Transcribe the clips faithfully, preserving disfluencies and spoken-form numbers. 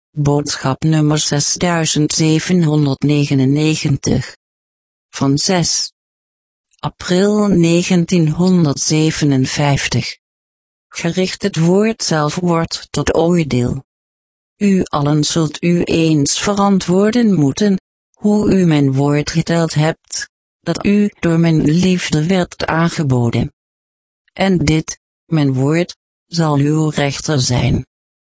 Boodschap nummer zesduizendzevenhonderdnegenennegentig. Van zes april negentienhonderdzevenenvijftig. Gericht het woord zelf wordt tot oordeel. U allen zult u eens verantwoorden moeten, hoe u mijn woord geteld hebt, dat u door mijn liefde werd aangeboden. En dit, mijn woord, zal uw rechter zijn.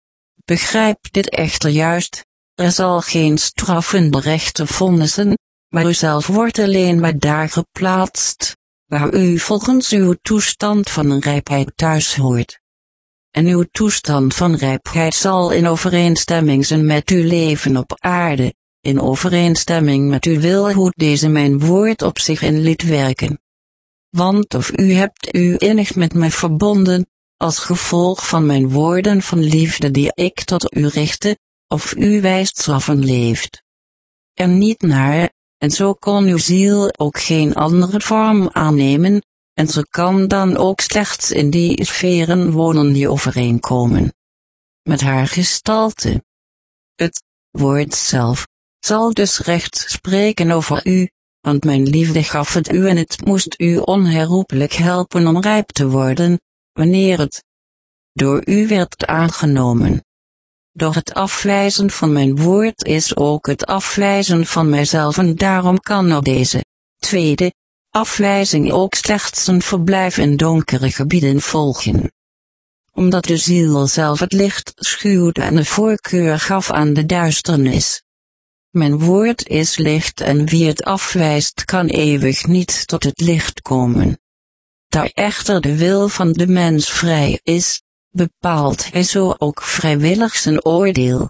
Begrijp dit echter juist, er zal geen straffende rechter vonnissen, maar u zelf wordt alleen maar daar geplaatst, waar u volgens uw toestand van rijpheid thuis hoort. En uw toestand van rijpheid zal in overeenstemming zijn met uw leven op aarde, in overeenstemming met uw wil hoe deze mijn woord op zich in liet werken. Want of u hebt u innig met mij verbonden, als gevolg van mijn woorden van liefde die ik tot u richtte, of u wijsstraffen leeft er niet naar, en zo kon uw ziel ook geen andere vorm aannemen, en ze kan dan ook slechts in die sferen wonen die overeenkomen met haar gestalte. Het woord zelf zal dus recht spreken over u, want mijn liefde gaf het u en het moest u onherroepelijk helpen om rijp te worden, wanneer het door u werd aangenomen. Door het afwijzen van mijn woord is ook het afwijzen van mijzelf en daarom kan op deze tweede afwijzing ook slechts een verblijf in donkere gebieden volgen. Omdat de ziel zelf het licht schuwde en de voorkeur gaf aan de duisternis. Mijn woord is licht en wie het afwijst kan eeuwig niet tot het licht komen. Daar echter de wil van de mens vrij is, bepaalt hij zo ook vrijwillig zijn oordeel,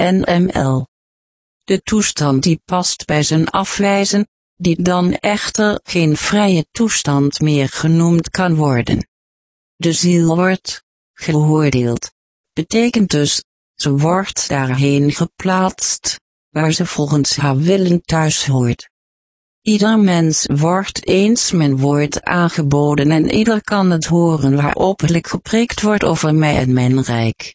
N M L. De toestand die past bij zijn afwijzen, die dan echter geen vrije toestand meer genoemd kan worden. De ziel wordt geoordeeld, betekent dus, ze wordt daarheen geplaatst, waar ze volgens haar willen thuis hoort. Ieder mens wordt eens mijn woord aangeboden en ieder kan het horen waar openlijk gepreekt wordt over mij en mijn rijk.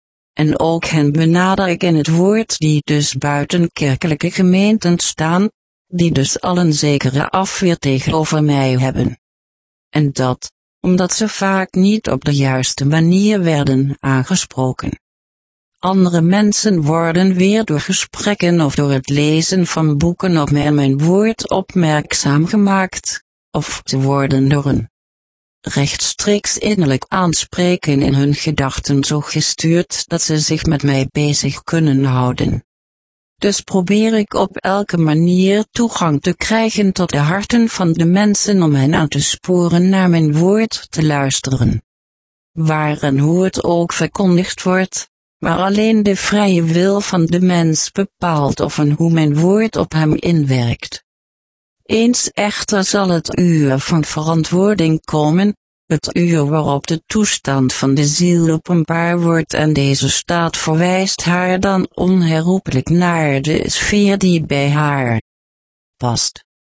En ook hen benader ik in het woord die dus buiten kerkelijke gemeenten staan, die dus al een zekere afweer tegenover mij hebben. En dat, omdat ze vaak niet op de juiste manier werden aangesproken. Andere mensen worden weer door gesprekken of door het lezen van boeken op mij en mijn woord opmerkzaam gemaakt, of ze worden door een rechtstreeks innerlijk aanspreken in hun gedachten zo gestuurd dat ze zich met mij bezig kunnen houden. Dus probeer ik op elke manier toegang te krijgen tot de harten van de mensen om hen aan te sporen naar mijn woord te luisteren. Waar en hoe het ook verkondigd wordt, maar alleen de vrije wil van de mens bepaalt of en hoe mijn woord op hem inwerkt. Eens echter zal het uur van verantwoording komen, het uur waarop de toestand van de ziel openbaar wordt en deze staat verwijst haar dan onherroepelijk naar de sfeer die bij haar past.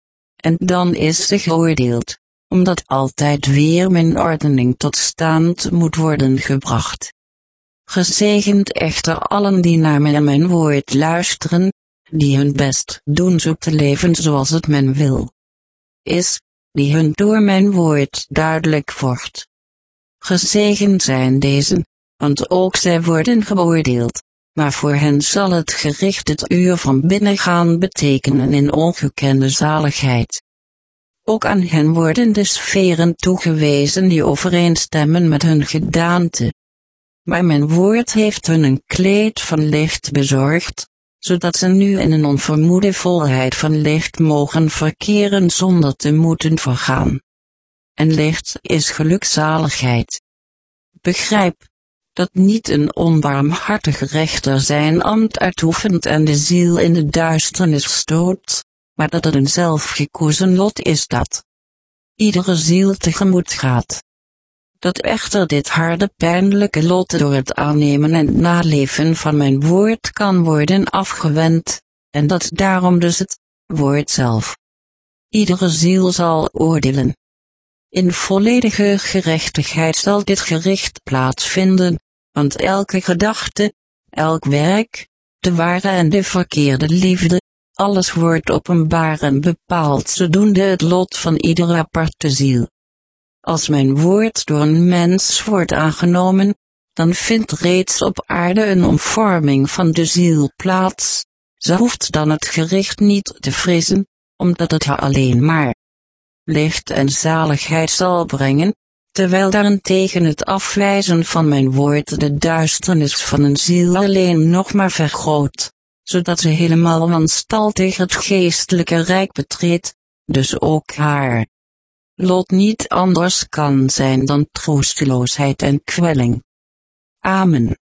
En dan is ze geoordeeld, omdat altijd weer mijn ordening tot stand moet worden gebracht. Gezegend echter allen die naar mij en mijn woord luisteren, die hun best doen zo te leven zoals het men wil is, die hun door mijn woord duidelijk wordt. Gezegend zijn deze, want ook zij worden geoordeeld, maar voor hen zal het gericht het uur van binnengaan betekenen in ongekende zaligheid. Ook aan hen worden de sferen toegewezen die overeenstemmen met hun gedaante. Maar mijn woord heeft hun een kleed van licht bezorgd, zodat ze nu in een onvermoede volheid van licht mogen verkeren zonder te moeten vergaan. En licht is gelukzaligheid. Begrijp, dat niet een onbarmhartige rechter zijn ambt uitoefent en de ziel in de duisternis stoot, maar dat het een zelfgekozen lot is dat iedere ziel tegemoet gaat. Dat echter dit harde pijnlijke lot door het aannemen en naleven van mijn woord kan worden afgewend, en dat daarom dus het woord zelf iedere ziel zal oordelen. In volledige gerechtigheid zal dit gericht plaatsvinden, want elke gedachte, elk werk, de ware en de verkeerde liefde, alles wordt openbaar en bepaalt zodoende het lot van iedere aparte ziel. Als mijn woord door een mens wordt aangenomen, dan vindt reeds op aarde een omvorming van de ziel plaats. Ze hoeft dan het gericht niet te vrezen, omdat het haar alleen maar licht en zaligheid zal brengen, terwijl daarentegen het afwijzen van mijn woord de duisternis van een ziel alleen nog maar vergroot, zodat ze helemaal wanstaltig het geestelijke rijk betreedt, dus ook haar lot niet anders kan zijn dan troosteloosheid en kwelling. Amen.